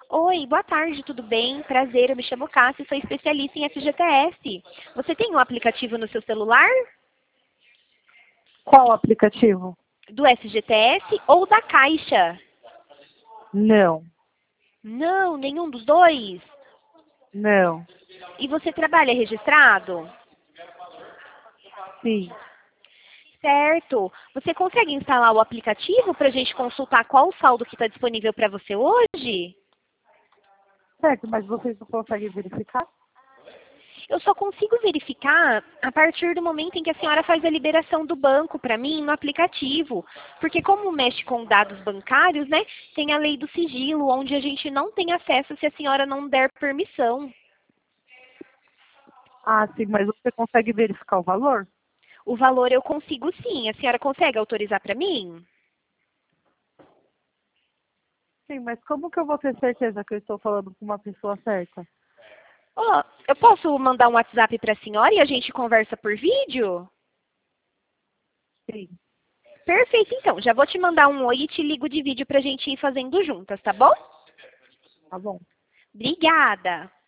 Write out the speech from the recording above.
Oi, boa tarde, tudo bem? Prazer, eu me chamo Cássia e sou especialista em FGTS. Você tem um aplicativo no seu celular Qual aplicativo? do FGTS ou da Caixa? Não, Não, nenhum dos dois? não, E você trabalha registrado? sim. Certo. Você consegue instalar o aplicativo para a gente consultar qual o saldo que está disponível para você hoje? Certo, mas vocês não conseguem verificar? Eu só consigo verificar a partir do momento em que a senhora faz a liberação do banco para mim no aplicativo. Porque como mexe com dados bancários, né, tem a lei do sigilo, onde a gente não tem acesso se a senhora não der permissão. Ah, sim, mas você consegue verificar o valor? O valor eu consigo sim. A senhora consegue autorizar para mim? Sim, mas como que eu vou ter certeza que eu estou falando com uma pessoa certa? Ó, eu posso mandar um WhatsApp para a senhora e a gente conversa por vídeo? Sim, Perfeito, então. Já vou te mandar um oi e te ligo de vídeo para a gente ir fazendo juntas, tá bom? tá bom. Obrigada.